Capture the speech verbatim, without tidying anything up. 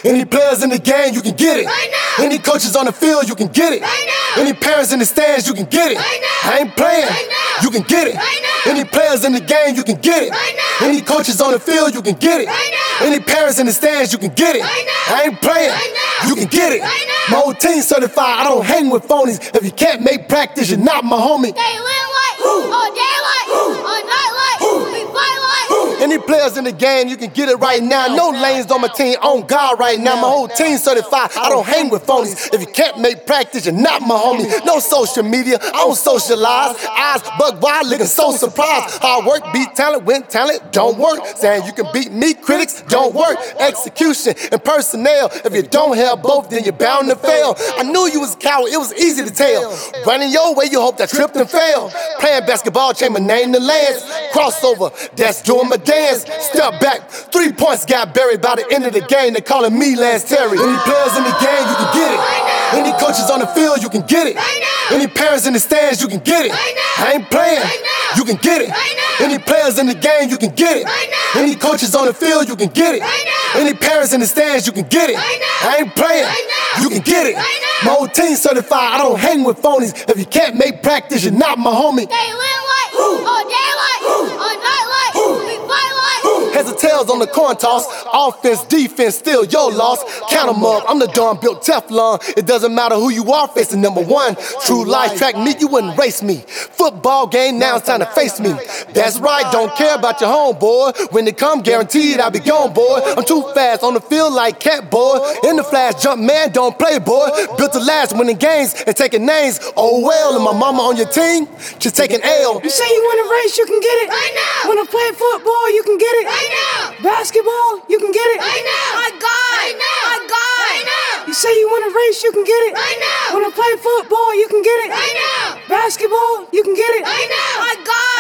Any players in the game, you can get it. Right now. Any coaches on the field, you can get it. Right now. Any parents in the stands, you can get it. Right now. I ain't playing, Right now. you can get it. Right now. Any players in the game, you can get it. Right now. Any coaches on the field, you can get it. Right now. Any parents in the stands, you can get it. Right now. I ain't playing, Right now. you can get it. Right now. My whole team certified, I don't hang with phonies. If you can't make practice, you're not my homie. They live like, on daylight, on nightlight, we fight like. Any players in the game, you can get it right now. No lanes on my team, on God right now. My whole team certified, I don't hang with phonies. If you can't make practice, you're not my homie. No social media, I don't socialize. Eyes bug wide, looking so surprised. Hard work beat talent when talent don't work. Saying you can beat me, critics don't work. Execution and personnel, if you don't have both, then you're bound to fail. I knew you was a coward, it was easy to tell. Running your way, you hope that tripped and failed. Playing basketball, change my name to Lance. Crossover, that's doing my dance. Step back, three points got buried by the end of the game. They calling me Lance Terry. Any players in the game, you can get it. Any coaches on the field, you can get it. Any parents in the stands, you can get it. I ain't playing, you can get it. Any players in the game, you can get it. Any coaches on the field, you can get it. Any parents in the stands, you can get it. I ain't playing, you can get it. My whole team certified, I don't hang with phonies. If you can't make practice, you're not my homie. They live like, on daylight, on nightlight, we fight like. Heads or tails on the coin toss. Offense, defense, still your loss. Count 'em up, I'm the Don built Teflon. It doesn't matter who you are facing, number one. True life, track meet, you wouldn't race me. Football game, now it's time to face me. That's right, don't care about your homeboy. When it come, guaranteed I'll be gone, boy. I'm too fast on the field like cat, boy. In the flash, jump man, don't play, boy. Built to last, winning games and taking names. Oh well, and my mama on your team, just taking L. You say you want to race, you can get it. Right now. Want to play football, you can get it. Right now. Basketball, you can get it. Right now. My God. Right now. My God. Right now. You say you want to race, you can get it. Right now. Want to play football, you can get it. Right now. Basketball, you can get it. Right now. My God.